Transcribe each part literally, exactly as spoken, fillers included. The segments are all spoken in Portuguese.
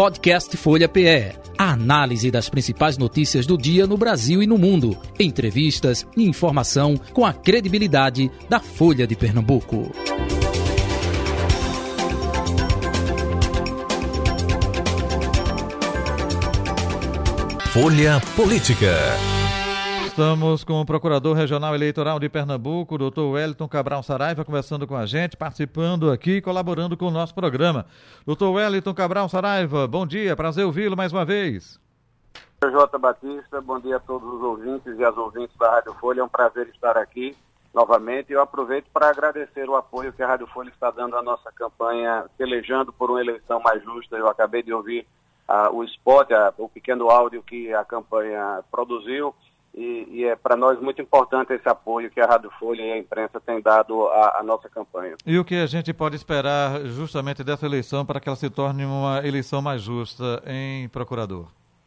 Podcast Folha P E. A análise das principais notícias do dia no Brasil e no mundo. Entrevistas e informação com a credibilidade da Folha de Pernambuco. Folha Política. Estamos com o Procurador Regional Eleitoral de Pernambuco, doutor Wellington Cabral Saraiva, conversando com a gente, participando aqui e colaborando com o nosso programa. doutor Wellington Cabral Saraiva, bom dia, prazer ouvi-lo mais uma vez. J. Batista, bom dia a todos os ouvintes e as ouvintes da Rádio Folha, é um prazer estar aqui novamente. Eu aproveito para agradecer o apoio que a Rádio Folha está dando à nossa campanha, pelejando por uma eleição mais justa. Eu acabei de ouvir uh, o spot, uh, o pequeno áudio que a campanha produziu. E, e é para nós muito importante esse apoio que a Rádio Folha e a imprensa têm dado à, à nossa campanha. E o que a gente pode esperar justamente dessa eleição para que ela se torne uma eleição mais justa, hein, procurador?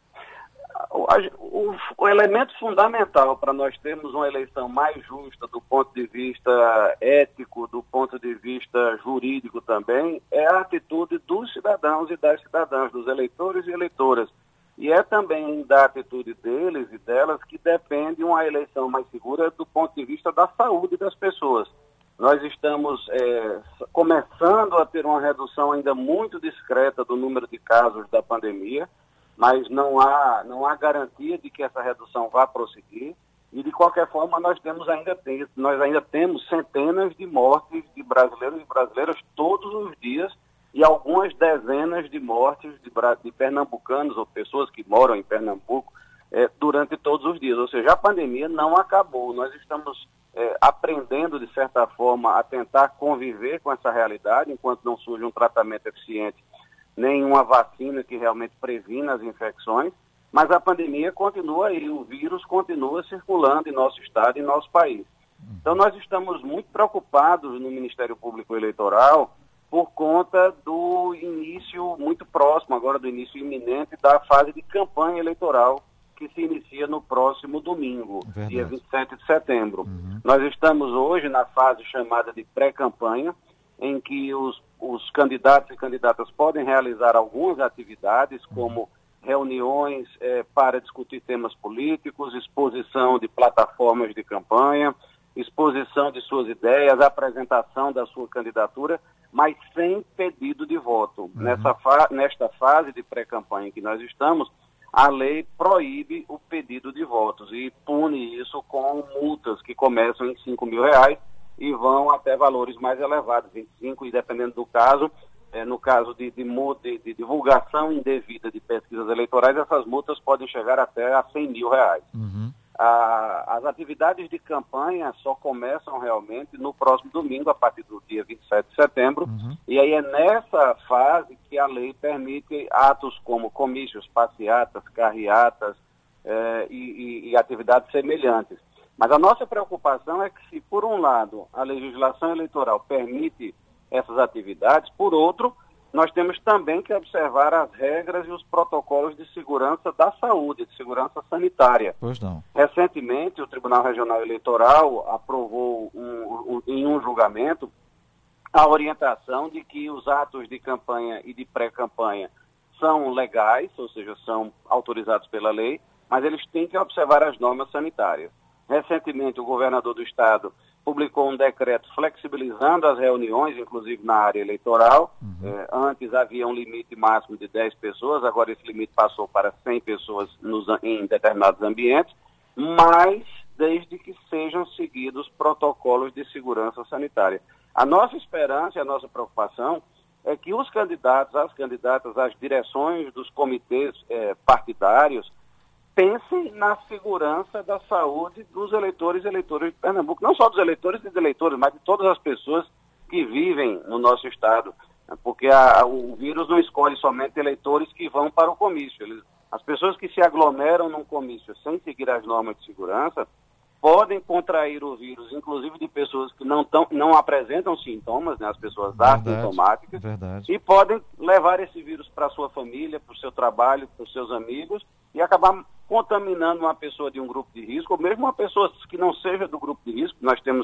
O, o, o elemento fundamental para nós termos uma eleição mais justa do ponto de vista ético, do ponto de vista jurídico também, é a atitude dos cidadãos e das cidadãs, dos eleitores e eleitoras. E é também da atitude deles e delas que depende uma eleição mais segura do ponto de vista da saúde das pessoas. Nós estamos é, começando a ter uma redução ainda muito discreta do número de casos da pandemia, mas não há, não há garantia de que essa redução vá prosseguir. E, de qualquer forma, nós, temos ainda, nós ainda temos centenas de mortes de brasileiros e brasileiras todos os dias, e algumas dezenas de mortes de, de pernambucanos ou pessoas que moram em Pernambuco é, durante todos os dias. Ou seja, a pandemia não acabou. Nós estamos é, aprendendo, de certa forma, a tentar conviver com essa realidade, enquanto não surge um tratamento eficiente, nem uma vacina que realmente previna as infecções, mas a pandemia continua aí, o vírus continua circulando em nosso estado e em nosso país. Então, nós estamos muito preocupados no Ministério Público Eleitoral por conta do início muito próximo, agora do início iminente, da fase de campanha eleitoral que se inicia no próximo domingo, Verdade. dia vinte e sete de setembro. Uhum. Nós estamos hoje na fase chamada de pré-campanha, em que os, os candidatos e candidatas podem realizar algumas atividades, uhum. como reuniões eh, para discutir temas políticos, exposição de plataformas de campanha, exposição de suas ideias, apresentação da sua candidatura, mas sem pedido de voto. Uhum. Nessa fa- nesta fase de pré-campanha em que nós estamos, a lei proíbe o pedido de votos e pune isso com multas que começam em cinco mil reais e vão até valores mais elevados, vinte e cinco, e dependendo do caso, é, no caso de, de, de, de divulgação indevida de pesquisas eleitorais, essas multas podem chegar até a cem mil reais. Uhum. Ah, as atividades de campanha só começam realmente no próximo domingo, a partir do dia vinte e sete de setembro, uhum. e aí é nessa fase que a lei permite atos como comícios, passeatas, carreatas eh, e, e, e atividades semelhantes. Mas a nossa preocupação é que se, por um lado, a legislação eleitoral permite essas atividades, por outro, nós temos também que observar as regras e os protocolos de segurança da saúde, de segurança sanitária. Pois não. Recentemente, o Tribunal Regional Eleitoral aprovou um, um, em um julgamento a orientação de que os atos de campanha e de pré-campanha são legais, ou seja, são autorizados pela lei, mas eles têm que observar as normas sanitárias. Recentemente, o governador do estado publicou um decreto flexibilizando as reuniões, inclusive na área eleitoral. Uhum. Eh, antes havia um limite máximo de dez pessoas, agora esse limite passou para cem pessoas nos, em determinados ambientes, mas desde que sejam seguidos protocolos de segurança sanitária. A nossa esperança e a nossa preocupação é que os candidatos, as candidatas, as direções dos comitês eh, partidários pensem na segurança da saúde dos eleitores e eleitoras de Pernambuco, não só dos eleitores e dos eleitores, mas de todas as pessoas que vivem no nosso estado, porque a, o vírus não escolhe somente eleitores que vão para o comício. Eles, as pessoas que se aglomeram num comício sem seguir as normas de segurança podem contrair o vírus, inclusive de pessoas que não, tão, não apresentam sintomas, né, as pessoas verdade, assintomáticas, verdade. E podem levar esse vírus para a sua família, para o seu trabalho, para os seus amigos, e acabar contaminando uma pessoa de um grupo de risco, ou mesmo uma pessoa que não seja do grupo de risco. Nós temos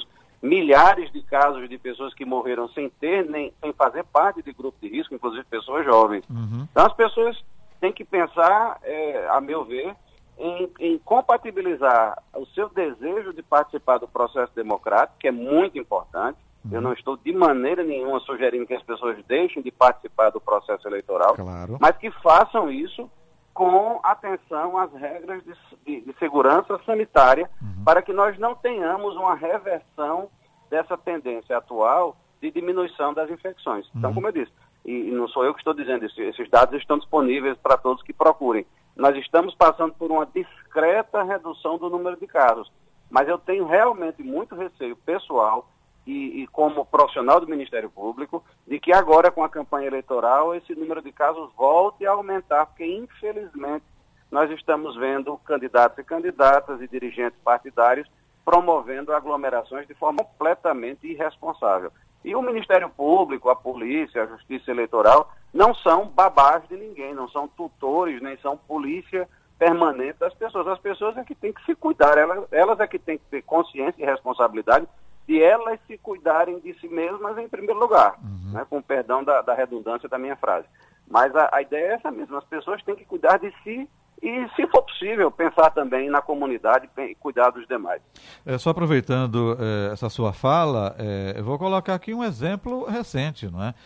milhares de casos de pessoas que morreram sem ter, nem sem fazer parte de grupo de risco, inclusive pessoas jovens. Uhum. Então as pessoas têm que pensar, é, a meu ver, em, em compatibilizar o seu desejo de participar do processo democrático, que é muito importante. Uhum. Eu não estou de maneira nenhuma sugerindo que as pessoas deixem de participar do processo eleitoral, claro, mas que façam isso com atenção às regras de, de, de segurança sanitária, uhum, para que nós não tenhamos uma reversão dessa tendência atual de diminuição das infecções. Uhum. Então, como eu disse, e, e não sou eu que estou dizendo isso, esses dados estão disponíveis para todos que procurem. Nós estamos passando por uma discreta redução do número de casos, mas eu tenho realmente muito receio pessoal e, e como profissional do Ministério Público, de que agora com a campanha eleitoral esse número de casos volte a aumentar, porque infelizmente nós estamos vendo candidatos e candidatas e dirigentes partidários promovendo aglomerações de forma completamente irresponsável. E o Ministério Público, a polícia, a Justiça Eleitoral não são babás de ninguém, não são tutores, nem são polícia permanente das pessoas. As pessoas é que têm que se cuidar, elas, elas é que têm que ter consciência e responsabilidade de elas se cuidarem de si mesmas em primeiro lugar, uhum, né, com o perdão da, da redundância da minha frase. Mas a, a ideia é essa mesma, as pessoas têm que cuidar de si e, se for possível, pensar também na comunidade e cuidar dos demais. É, só aproveitando é, essa sua fala, é, eu vou colocar aqui um exemplo recente, não é?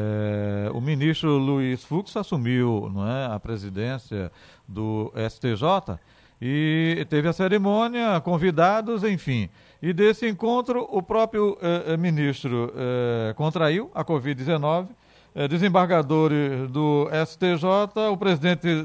É, o ministro Luiz Fux assumiu, não é, a presidência do S T J e teve a cerimônia, convidados, enfim. E desse encontro, o próprio eh, ministro eh, contraiu a covid dezenove, eh, desembargadores do S T J, o presidente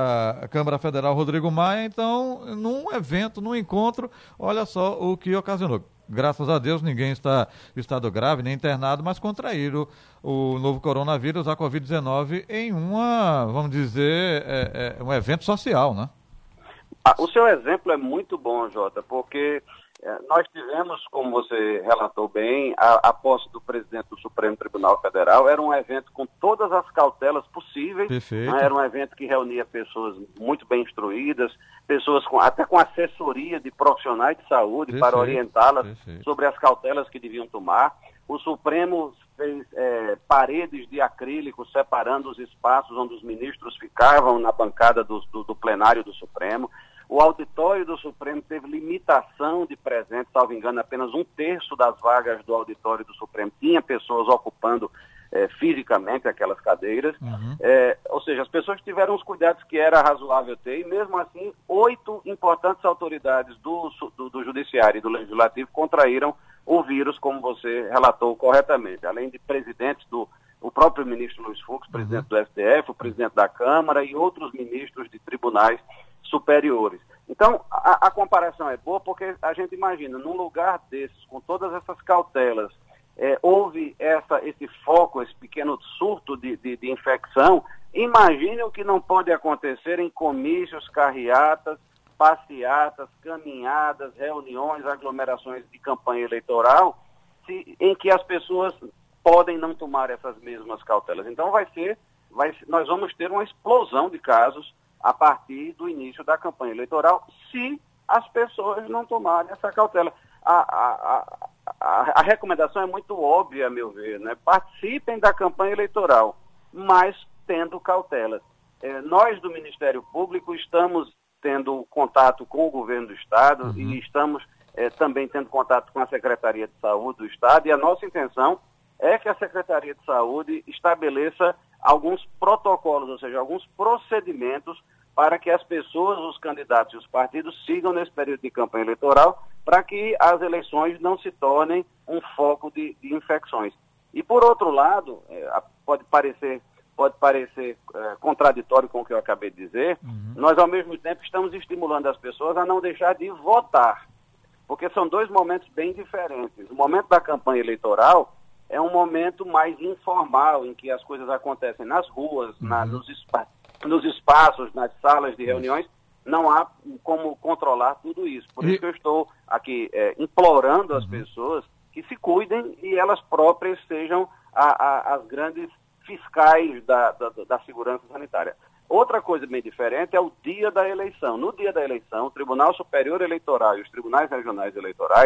da Câmara Federal, Rodrigo Maia. Então, num evento, num encontro, olha só o que ocasionou. Graças a Deus, ninguém está em estado grave, nem internado, mas contraíram o novo coronavírus, a covid dezenove, em uma, vamos dizer, é, é, um evento social, né? Ah, o seu exemplo é muito bom, Jota, porque é, nós tivemos, como você relatou bem, a, a posse do presidente do Supremo Tribunal Federal. Era um evento com todas as cautelas possíveis. Perfeito. Né? Era um evento que reunia pessoas muito bem instruídas, pessoas com, até com assessoria de profissionais de saúde. Perfeito. Para orientá-las Perfeito. Sobre as cautelas que deviam tomar. O Supremo fez é, paredes de acrílico separando os espaços onde os ministros ficavam na bancada do, do, do plenário do Supremo. O auditório do Supremo teve limitação de presentes, salvo engano, apenas um terço das vagas do auditório do Supremo tinha pessoas ocupando é, fisicamente aquelas cadeiras. Uhum. É, ou seja, as pessoas tiveram os cuidados que era razoável ter, e mesmo assim, oito importantes autoridades do, do, do Judiciário e do Legislativo contraíram o vírus, como você relatou corretamente, além de presidentes do o próprio ministro Luiz Fux, presidente uhum. do S T F, o presidente da Câmara e outros ministros de tribunais superiores. Então, a, a comparação é boa porque a gente imagina, num lugar desses, com todas essas cautelas, é, houve essa, esse foco, esse pequeno surto de, de, de infecção. Imagine o que não pode acontecer em comícios, carreatas, passeatas, caminhadas, reuniões, aglomerações de campanha eleitoral, se, em que as pessoas podem não tomar essas mesmas cautelas. Então, vai ser, vai, nós vamos ter uma explosão de casos a partir do início da campanha eleitoral, se as pessoas não tomarem essa cautela. A, a, a, a recomendação é muito óbvia, a meu ver, né? Participem da campanha eleitoral, mas tendo cautelas. É, nós do Ministério Público estamos tendo contato com o governo do Estado uhum. e estamos é, também tendo contato com a Secretaria de Saúde do Estado, e a nossa intenção é que a Secretaria de Saúde estabeleça alguns protocolos, ou seja, alguns procedimentos para que as pessoas, os candidatos e os partidos sigam nesse período de campanha eleitoral, para que as eleições não se tornem um foco de, de infecções. E, por outro lado, é, pode parecer, pode parecer é, contraditório com o que eu acabei de dizer, uhum. nós, ao mesmo tempo, estamos estimulando as pessoas a não deixar de votar, porque são dois momentos bem diferentes. O momento da campanha eleitoral é um momento mais informal, em que as coisas acontecem nas ruas, uhum. na, nos, espa nos espaços, nas salas de reuniões. Não há como controlar tudo isso. Por e... isso que eu estou aqui é, implorando uhum. as pessoas que se cuidem e elas próprias sejam a, a, as grandes fiscais da, da, da segurança sanitária. Outra coisa bem diferente é o dia da eleição. No dia da eleição, o Tribunal Superior Eleitoral e os tribunais regionais eleitorais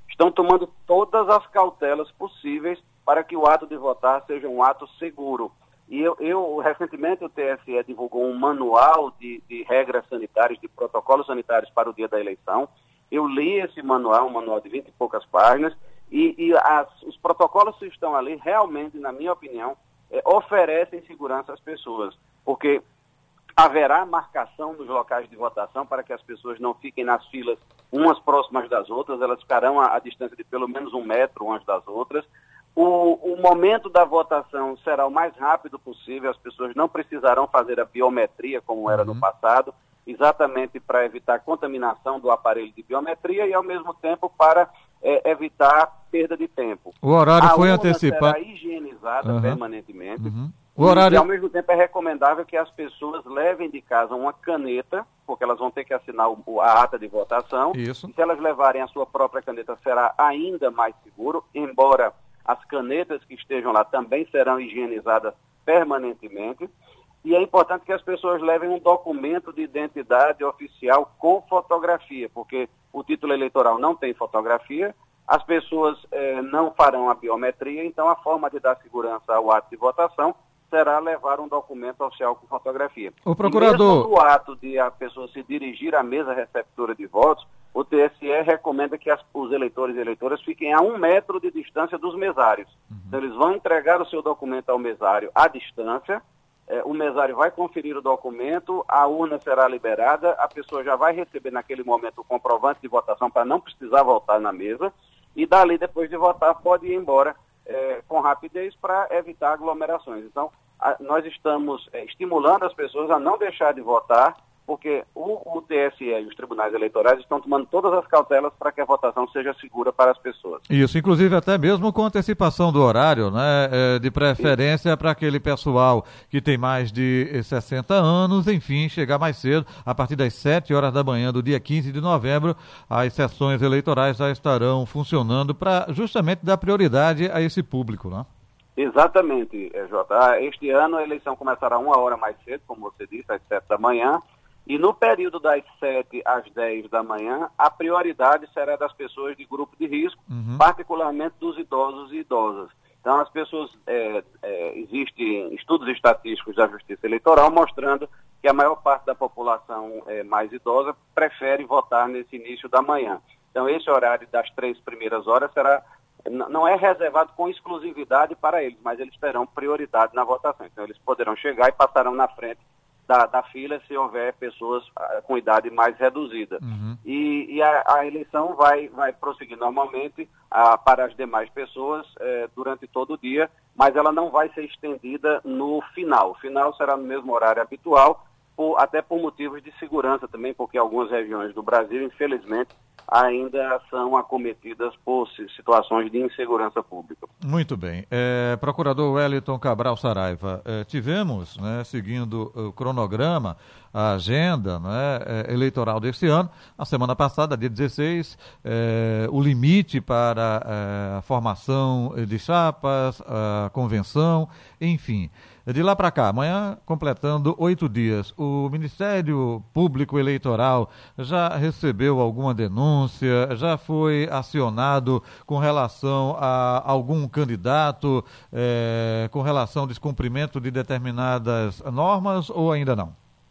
estão tomando todas as cautelas possíveis para que o ato de votar seja um ato seguro. E eu, eu recentemente, o T S E divulgou um manual de, de regras sanitárias, de protocolos sanitários para o dia da eleição. Eu li esse manual, um manual de vinte e poucas páginas, e, e as, os protocolos que estão ali realmente, na minha opinião, é, oferecem segurança às pessoas, porque haverá marcação nos locais de votação para que as pessoas não fiquem nas filas umas próximas das outras, elas ficarão a, a distância de pelo menos um metro umas das outras. O, o momento da votação será o mais rápido possível, as pessoas não precisarão fazer a biometria como era uhum. no passado, exatamente para evitar contaminação do aparelho de biometria e, ao mesmo tempo, para é, evitar perda de tempo. O horário a foi urna antecipado. será higienizada uhum. permanentemente. Uhum. O horário... E, ao mesmo tempo, é recomendável que as pessoas levem de casa uma caneta, porque elas vão ter que assinar o, a ata de votação. Isso. E se elas levarem a sua própria caneta, será ainda mais seguro, embora as canetas que estejam lá também serão higienizadas permanentemente. E é importante que as pessoas levem um documento de identidade oficial com fotografia, porque o título eleitoral não tem fotografia, as pessoas eh, não farão a biometria, então a forma de dar segurança ao ato de votação será levar um documento oficial com fotografia. O procurador... E mesmo no ato de a pessoa se dirigir à mesa receptora de votos, o T S E recomenda que as, os eleitores e eleitoras fiquem a um metro de distância dos mesários. Uhum. Então eles vão entregar o seu documento ao mesário à distância, eh, o mesário vai conferir o documento, a urna será liberada, a pessoa já vai receber naquele momento o comprovante de votação para não precisar voltar na mesa, e dali, depois de votar, pode ir embora É, com rapidez para evitar aglomerações. Então, a, nós estamos é, estimulando as pessoas a não deixar de votar, porque o, o T S E e os tribunais eleitorais estão tomando todas as cautelas para que a votação seja segura para as pessoas. Isso, inclusive até mesmo com antecipação do horário, né, é, de preferência para aquele pessoal que tem mais de sessenta anos, enfim, chegar mais cedo, a partir das sete horas da manhã do dia quinze de novembro, as sessões eleitorais já estarão funcionando para justamente dar prioridade a esse público, né? Exatamente, Jota. Este ano a eleição começará uma hora mais cedo, como você disse, às sete da manhã, e no período das sete às dez da manhã, a prioridade será das pessoas de grupo de risco, uhum. particularmente dos idosos e idosas. Então, as pessoas, é, é, existem estudos estatísticos da Justiça Eleitoral mostrando que a maior parte da população é, mais idosa prefere votar nesse início da manhã. Então, esse horário das três primeiras horas será, não é reservado com exclusividade para eles, mas eles terão prioridade na votação. Então, eles poderão chegar e passarão na frente Da, da fila se houver pessoas uh, com idade mais reduzida. Uhum. E, e a, a eleição vai, vai prosseguir normalmente uh, para as demais pessoas uh, durante todo o dia, mas ela não vai ser estendida no final. O final será no mesmo horário habitual, por, até por motivos de segurança também, porque algumas regiões do Brasil, infelizmente, ainda são acometidas por situações de insegurança pública. Muito bem. É, Procurador Wellington Cabral Saraiva, é, tivemos, né, seguindo o cronograma, a agenda, né, é, eleitoral deste ano, a semana passada, dia dezesseis, é, o limite para é, a formação de chapas, a convenção, enfim. De lá para cá, amanhã, completando oito dias, o Ministério Público Eleitoral já recebeu alguma denúncia, já foi acionado com relação a algum candidato, é, com relação ao descumprimento de determinadas normas ou ainda não?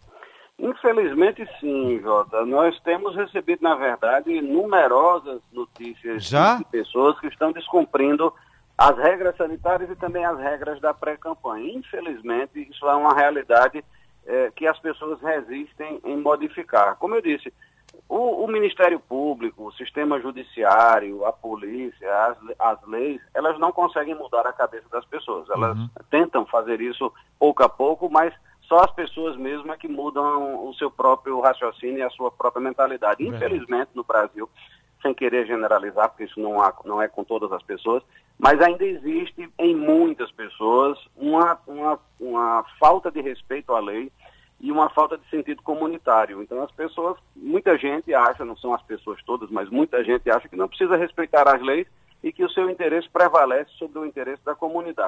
Infelizmente sim, Jota. Nós temos recebido, na verdade, numerosas notícias já? de pessoas que estão descumprindo as regras sanitárias e também as regras da pré-campanha. Infelizmente, isso é uma realidade é, que as pessoas resistem em modificar. Como eu disse, o, o Ministério Público, o sistema judiciário, a polícia, as, as leis, elas não conseguem mudar a cabeça das pessoas. Elas uhum. tentam fazer isso pouco a pouco, mas só as pessoas mesmo é que mudam o seu próprio raciocínio e a sua própria mentalidade. Uhum. Infelizmente, no Brasil, sem querer generalizar, porque isso não, há, não é com todas as pessoas, mas ainda existe em muitas pessoas uma, uma, uma falta de respeito à lei e uma falta de sentido comunitário. Então as pessoas, muita gente acha, não são as pessoas todas, mas muita gente acha que não precisa respeitar as leis e que o seu interesse prevalece sobre o interesse da comunidade.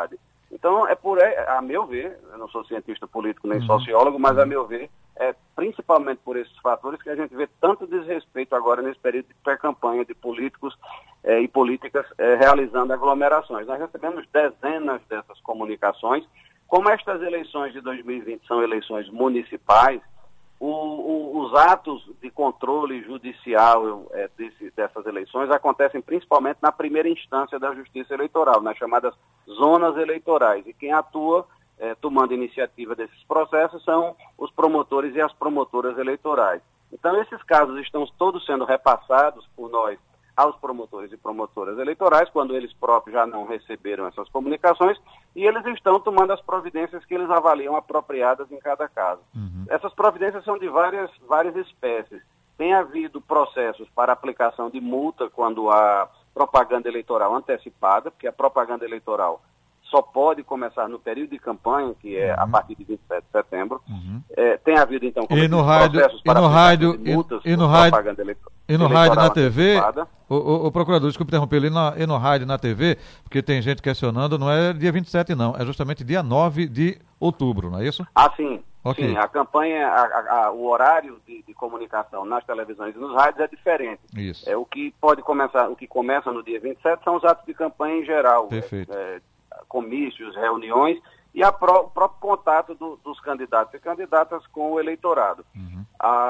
Então, é por, a meu ver, eu não sou cientista político nem uhum. sociólogo, mas a meu ver, é principalmente por esses fatores que a gente vê tanto desrespeito agora nesse período de pré-campanha de políticos eh, e políticas eh, realizando aglomerações. Nós recebemos dezenas dessas comunicações. Como estas eleições de dois mil e vinte são eleições municipais, o, o, os atos de controle judicial eh, desse, dessas eleições acontecem principalmente na primeira instância da Justiça Eleitoral, nas chamadas zonas eleitorais. E quem atua eh, tomando iniciativa desses processos são os promotores e as promotoras eleitorais. Então, esses casos estão todos sendo repassados por nós aos promotores e promotoras eleitorais, quando eles próprios já não receberam essas comunicações, e eles estão tomando as providências que eles avaliam apropriadas em cada caso. Uhum. Essas providências são de várias, várias espécies. Tem havido processos para aplicação de multa quando há propaganda eleitoral antecipada, porque a propaganda eleitoral só pode começar no período de campanha, que é uhum. a partir de vinte e sete de setembro. Uhum. É, tem havido, então, e no rádio, processos para e no rádio, de multas e, e no por rádio, propaganda eleitoral. E no rádio na T V, o, o, o procurador, desculpe interromper, e, na, e no rádio na T V, porque tem gente questionando, não é dia vinte e sete não, é justamente dia nove de outubro, não é isso? Ah, sim. Okay. Sim, a campanha, a, a, a, o horário de, de comunicação nas televisões e nos rádios é diferente. Isso. É, o que pode começar, o que começa no dia vinte e sete são os atos de campanha em geral. Perfeito. É, é, comícios, reuniões e a pró, o próprio contato do, dos candidatos e candidatas com o eleitorado. Uhum.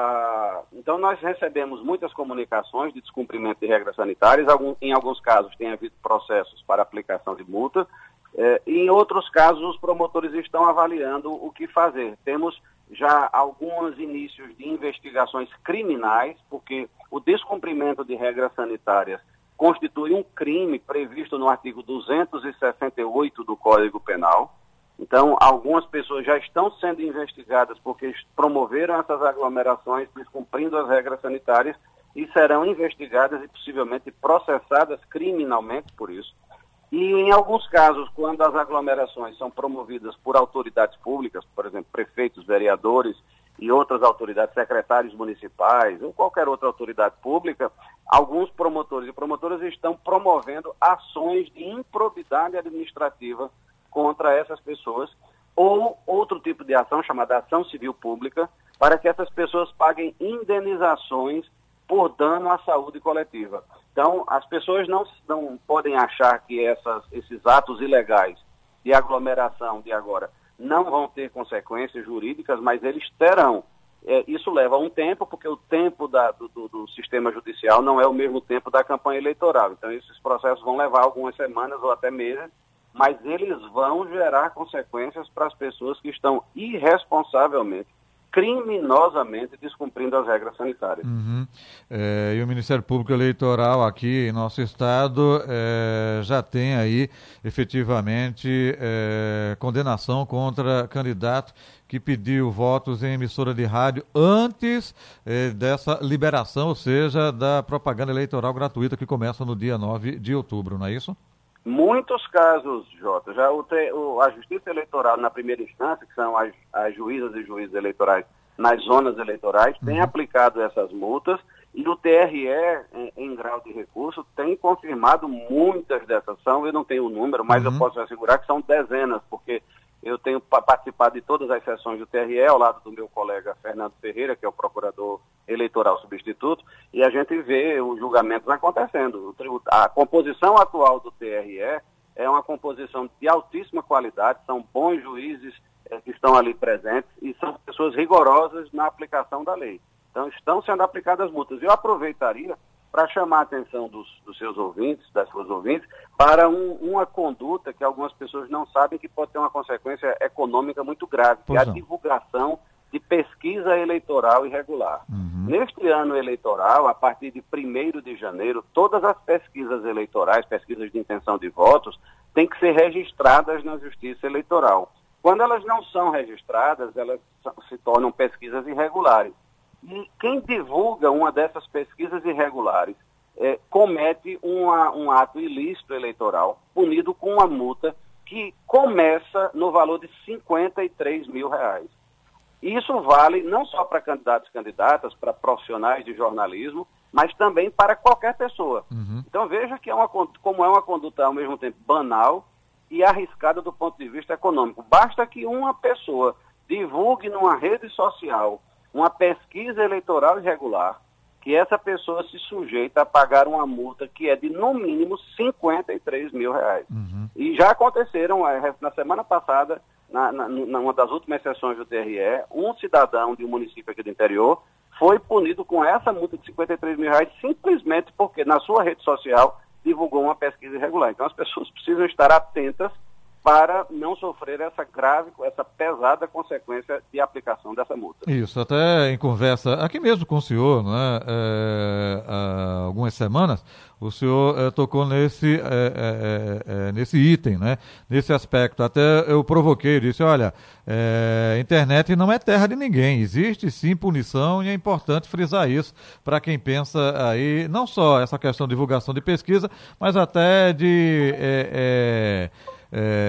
Ah, então nós recebemos muitas comunicações de descumprimento de regras sanitárias, algum, em alguns casos tem havido processos para aplicação de multa, eh, e em outros casos os promotores estão avaliando o que fazer. Temos já alguns inícios de investigações criminais, porque o descumprimento de regras sanitárias constitui um crime previsto no artigo duzentos e sessenta e oito do Código Penal. Então, algumas pessoas já estão sendo investigadas porque promoveram essas aglomerações, descumprindo as regras sanitárias, e serão investigadas e possivelmente processadas criminalmente por isso. E em alguns casos, quando as aglomerações são promovidas por autoridades públicas, por exemplo, prefeitos, vereadores e outras autoridades, secretários municipais ou qualquer outra autoridade pública, alguns promotores e promotoras estão promovendo ações de improbidade administrativa contra essas pessoas, ou outro tipo de ação chamada ação civil pública, para que essas pessoas paguem indenizações por dano à saúde coletiva. Então, as pessoas não, não podem achar que essas, esses atos ilegais de aglomeração de agora não vão ter consequências jurídicas, mas eles terão. É, isso leva um tempo, porque o tempo da, do, do, do sistema judicial não é o mesmo tempo da campanha eleitoral. Então, esses processos vão levar algumas semanas ou até meses, mas eles vão gerar consequências para as pessoas que estão irresponsavelmente, criminosamente descumprindo as regras sanitárias. Uhum. É, e o Ministério Público Eleitoral aqui em nosso estado é, já tem aí efetivamente é, condenação contra candidato que pediu votos em emissora de rádio antes é, dessa liberação, ou seja, da propaganda eleitoral gratuita que começa no dia nove de outubro, não é isso? Muitos casos, Jota. Já o, o, a Justiça Eleitoral, na primeira instância, que são as, as juízas e juízes eleitorais nas zonas eleitorais, uhum. tem aplicado essas multas, e o T R E, em, em grau de recurso, tem confirmado muitas dessas. São, eu não tenho o número, mas uhum. eu posso assegurar que são dezenas, porque eu tenho participado de todas as sessões do T R E, ao lado do meu colega Fernando Ferreira, que é o procurador eleitoral substituto, e a gente vê os julgamentos acontecendo. A composição atual do T R E é uma composição de altíssima qualidade, são bons juízes eh, que estão ali presentes e são pessoas rigorosas na aplicação da lei. Então, estão sendo aplicadas multas. Eu aproveitaria para chamar a atenção dos, dos seus ouvintes, das suas ouvintes, para um, uma conduta que algumas pessoas não sabem que pode ter uma consequência econômica muito grave, que é a divulgação de pesquisa eleitoral irregular. Uhum. Neste ano eleitoral, a partir de primeiro de janeiro, todas as pesquisas eleitorais, pesquisas de intenção de votos, têm que ser registradas na Justiça Eleitoral. Quando elas não são registradas, elas se tornam pesquisas irregulares. E quem divulga uma dessas pesquisas irregulares é, comete uma, um ato ilícito eleitoral, punido com uma multa que começa no valor de cinquenta e três mil reais. Isso vale não só para candidatos e candidatas, para profissionais de jornalismo, mas também para qualquer pessoa. Uhum. Então veja que é uma, como é uma conduta ao mesmo tempo banal e arriscada do ponto de vista econômico. Basta que uma pessoa divulgue numa rede social uma pesquisa eleitoral irregular, que essa pessoa se sujeita a pagar uma multa que é de, no mínimo, cinquenta e três mil reais. Uhum. E já aconteceram, na semana passada, na, na, numa das últimas sessões do T R E, um cidadão de um município aqui do interior foi punido com essa multa de cinquenta e três mil reais simplesmente porque na sua rede social divulgou uma pesquisa irregular. Então as pessoas precisam estar atentas para não sofrer essa grave, essa pesada consequência de aplicação dessa multa. Isso, até em conversa aqui mesmo com o senhor, não é? É, há algumas semanas, o senhor é, tocou nesse, é, é, é, nesse item, né? Nesse aspecto. Até eu provoquei, disse, olha, é, internet não é terra de ninguém, existe sim punição e é importante frisar isso para quem pensa aí, não só essa questão de divulgação de pesquisa, mas até de... É, é,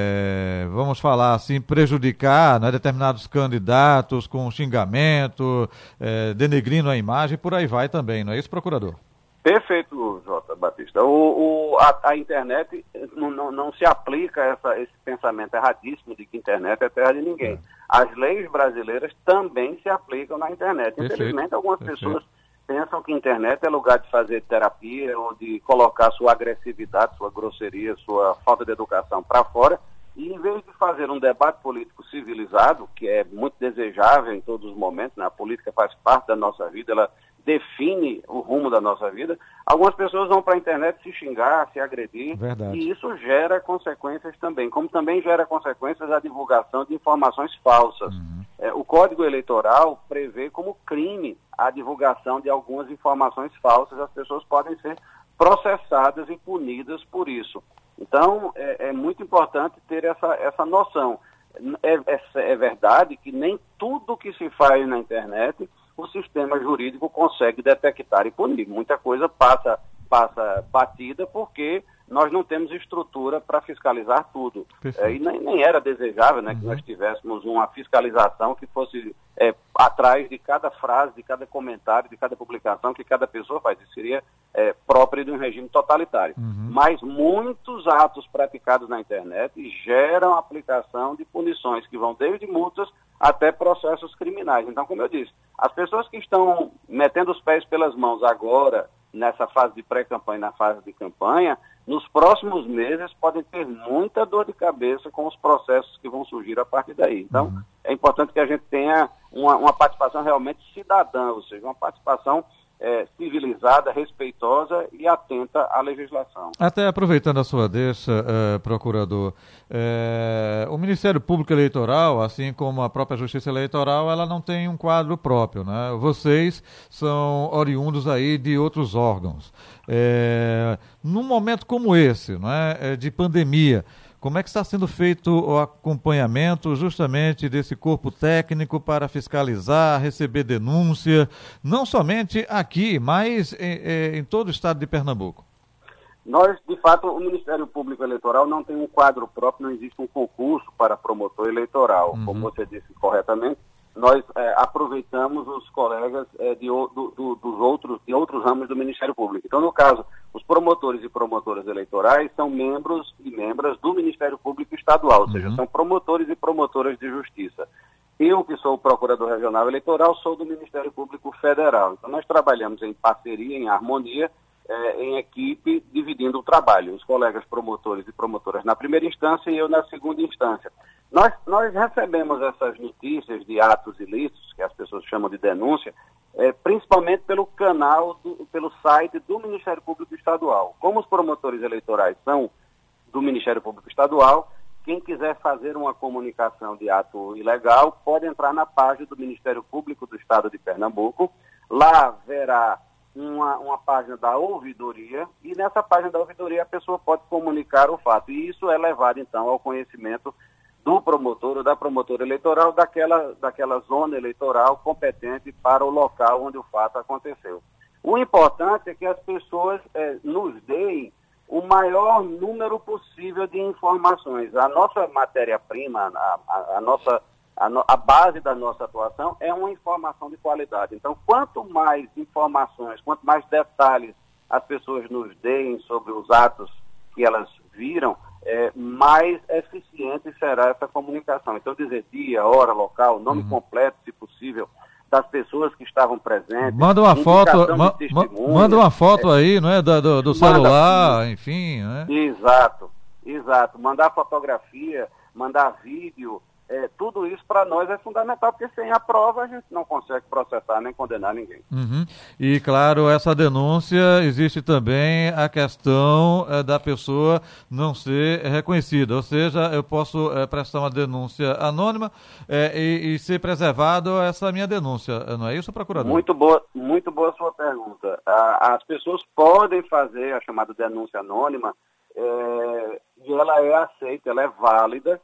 É, vamos falar assim, prejudicar, né, determinados candidatos com xingamento, é, denegrindo a imagem, por aí vai também, não é isso, procurador? Perfeito, Jota Batista. O, o, a, a internet não, não, não se aplica essa, esse pensamento erradíssimo de que a internet é terra de ninguém. É. As leis brasileiras também se aplicam na internet. Perfeito. Infelizmente, algumas Perfeito. pessoas pensam que a internet é lugar de fazer terapia ou de colocar sua agressividade, sua grosseria, sua falta de educação para fora, e em vez de fazer um debate político civilizado, que é muito desejável em todos os momentos, né? A política faz parte da nossa vida, ela define o rumo da nossa vida, algumas pessoas vão para a internet se xingar, se agredir, Verdade. E isso gera consequências também, como também gera consequências a divulgação de informações falsas. Uhum. É, o Código Eleitoral prevê como crime a divulgação de algumas informações falsas, as pessoas podem ser processadas e punidas por isso. Então, é, é muito importante ter essa, essa noção. É, é, é verdade que nem tudo que se faz na internet o sistema jurídico consegue detectar e punir. Muita coisa passa, passa batida porque nós não temos estrutura para fiscalizar tudo. É, e nem, nem era desejável, né, uhum. que nós tivéssemos uma fiscalização que fosse é, atrás de cada frase, de cada comentário, de cada publicação que cada pessoa faz. Isso seria é, próprio de um regime totalitário. Uhum. Mas muitos atos praticados na internet geram aplicação de punições que vão desde multas até processos criminais. Então, como eu disse, as pessoas que estão metendo os pés pelas mãos agora, nessa fase de pré-campanha, na fase de campanha, nos próximos meses podem ter muita dor de cabeça com os processos que vão surgir a partir daí. Então, uhum. é importante que a gente tenha uma, uma participação realmente cidadã, ou seja, uma participação é, civilizada, respeitosa e atenta à legislação. Até aproveitando a sua deixa, uh, procurador, uh, o Ministério Público Eleitoral, assim como a própria Justiça Eleitoral, ela não tem um quadro próprio, né? Vocês são oriundos aí de outros órgãos. Uh, num momento como esse, né, de pandemia, como é que está sendo feito o acompanhamento justamente desse corpo técnico para fiscalizar, receber denúncia, não somente aqui, mas em, em todo o estado de Pernambuco? Nós, de fato, o Ministério Público Eleitoral não tem um quadro próprio, não existe um concurso para promotor eleitoral, uhum. como você disse corretamente. Nós é, aproveitamos os colegas é, de, do, do, dos outros, de outros ramos do Ministério Público. Então, no caso, os promotores e promotoras eleitorais são membros e membras do Ministério Público Estadual, ou uhum. seja, são promotores e promotoras de justiça. Eu, que sou o Procurador Regional Eleitoral, sou do Ministério Público Federal. Então, nós trabalhamos em parceria, em harmonia, é, em equipe, dividindo o trabalho. Os colegas promotores e promotoras na primeira instância e eu na segunda instância. Nós, nós recebemos essas notícias de atos ilícitos, que as pessoas chamam de denúncia, é, principalmente pelo canal, do, pelo site do Ministério Público Estadual. Como os promotores eleitorais são do Ministério Público Estadual, quem quiser fazer uma comunicação de ato ilegal pode entrar na página do Ministério Público do Estado de Pernambuco. Lá verá uma, uma página da ouvidoria e nessa página da ouvidoria a pessoa pode comunicar o fato. E isso é levado, então, ao conhecimento do promotor ou da promotora eleitoral daquela, daquela zona eleitoral competente para o local onde o fato aconteceu. O importante é que as pessoas eh, nos deem o maior número possível de informações. A nossa matéria-prima, a, a, a, nossa, a, no, a base da nossa atuação é uma informação de qualidade. Então, quanto mais informações, quanto mais detalhes as pessoas nos deem sobre os atos que elas viram, é, mais eficiente será essa comunicação. Então, dizer dia, hora, local, nome uhum. completo, se possível, das pessoas que estavam presentes. Manda uma foto, ma, ma, manda uma foto é, aí, não é, do, do, do celular, manda, enfim, né? Exato, exato. Mandar fotografia, mandar vídeo, é, tudo isso para nós é fundamental, porque sem a prova a gente não consegue processar nem condenar ninguém. Uhum. E, claro, essa denúncia, existe também a questão é, da pessoa não ser reconhecida, ou seja, eu posso é, prestar uma denúncia anônima é, e, e ser preservado essa minha denúncia, não é isso, procurador? Muito boa, muito boa sua pergunta. As pessoas podem fazer a chamada denúncia anônima é, e ela é aceita, ela é válida,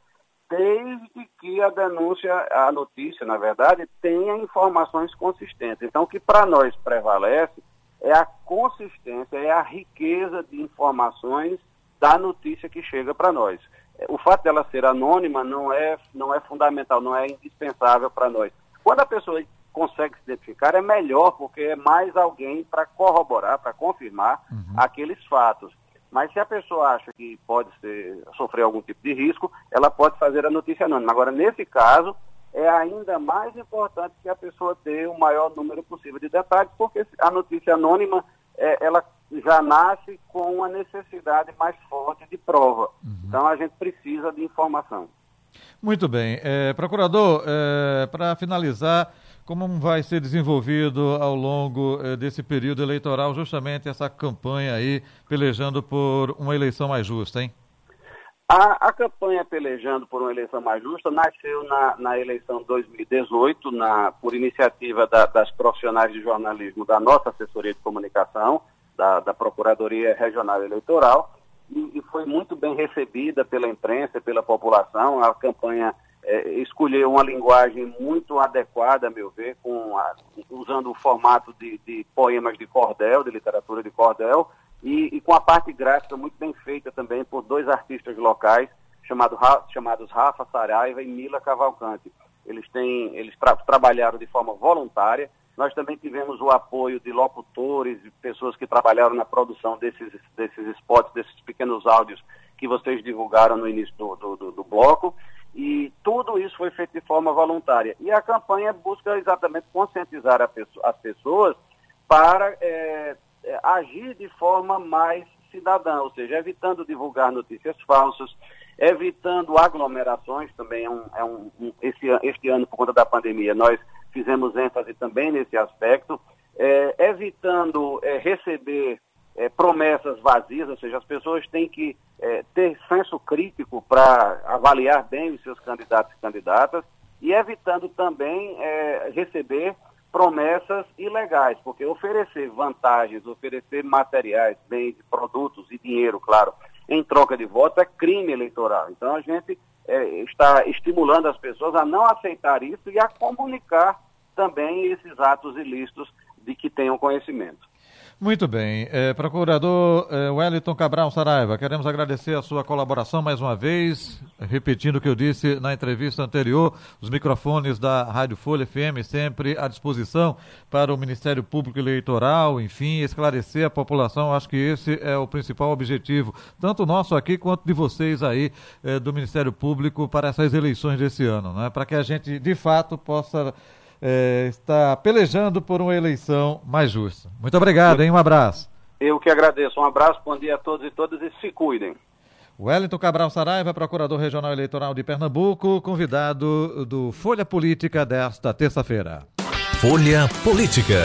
desde que a denúncia, a notícia, na verdade, tenha informações consistentes. Então, o que para nós prevalece é a consistência, é a riqueza de informações da notícia que chega para nós. O fato dela ser anônima não é, não é fundamental, não é indispensável para nós. Quando a pessoa consegue se identificar, é melhor, porque é mais alguém para corroborar, para confirmar uhum. aqueles fatos. Mas se a pessoa acha que pode ser, sofrer algum tipo de risco, ela pode fazer a notícia anônima. Agora, nesse caso, é ainda mais importante que a pessoa tenha o maior número possível de detalhes, porque a notícia anônima, é, ela já nasce com uma necessidade mais forte de prova. Uhum. Então, a gente precisa de informação. Muito bem. É, procurador, é, para finalizar, como vai ser desenvolvido ao longo eh, desse período eleitoral justamente essa campanha aí, pelejando por uma eleição mais justa, hein? A, a campanha Pelejando por uma Eleição Mais Justa nasceu na, na eleição de dois mil e dezoito, na, por iniciativa da, das profissionais de jornalismo da nossa assessoria de comunicação, da, da Procuradoria Regional Eleitoral, e, e foi muito bem recebida pela imprensa, pela população. A campanha É, escolheu uma linguagem muito adequada, a meu ver, com a, usando o formato de, de poemas de cordel, de literatura de cordel, e, e com a parte gráfica muito bem feita também por dois artistas locais, chamado, chamados Rafa Saraiva e Mila Cavalcante. Eles, têm, eles tra trabalharam de forma voluntária. Nós também tivemos o apoio de locutores, de pessoas que trabalharam na produção desses, desses spots, desses pequenos áudios que vocês divulgaram no início do, do, do, do bloco. E tudo isso foi feito de forma voluntária. E a campanha busca exatamente conscientizar a pessoa, as pessoas para é, é, agir de forma mais cidadã, ou seja, evitando divulgar notícias falsas, evitando aglomerações, também é um, é um, um, esse, este ano, por conta da pandemia, nós fizemos ênfase também nesse aspecto, é, evitando é, receber É, promessas vazias, ou seja, as pessoas têm que é, ter senso crítico para avaliar bem os seus candidatos e candidatas e evitando também é, receber promessas ilegais, porque oferecer vantagens, oferecer materiais, bens, produtos e dinheiro, claro, em troca de voto é crime eleitoral. Então a gente é, está estimulando as pessoas a não aceitar isso e a comunicar também esses atos ilícitos de que tenham conhecimento. Muito bem. É, procurador é, Wellington Cabral Saraiva, queremos agradecer a sua colaboração mais uma vez, repetindo o que eu disse na entrevista anterior, os microfones da Rádio Folha F M sempre à disposição para o Ministério Público Eleitoral, enfim, esclarecer a população. Acho que esse é o principal objetivo, tanto nosso aqui quanto de vocês aí é, do Ministério Público para essas eleições desse ano, né? Para que a gente, de fato, possa... É, está pelejando por uma eleição mais justa. Muito obrigado, hein? Um abraço. Eu que agradeço. Um abraço, bom dia a todos e todas e se cuidem. Wellington Cabral Saraiva, Procurador Regional Eleitoral de Pernambuco, convidado do Folha Política desta terça-feira. Folha Política.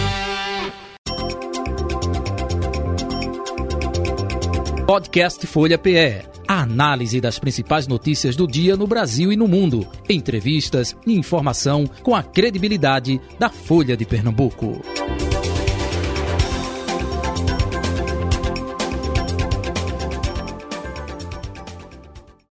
Podcast Folha P E. A análise das principais notícias do dia no Brasil e no mundo. Entrevistas e informação com a credibilidade da Folha de Pernambuco.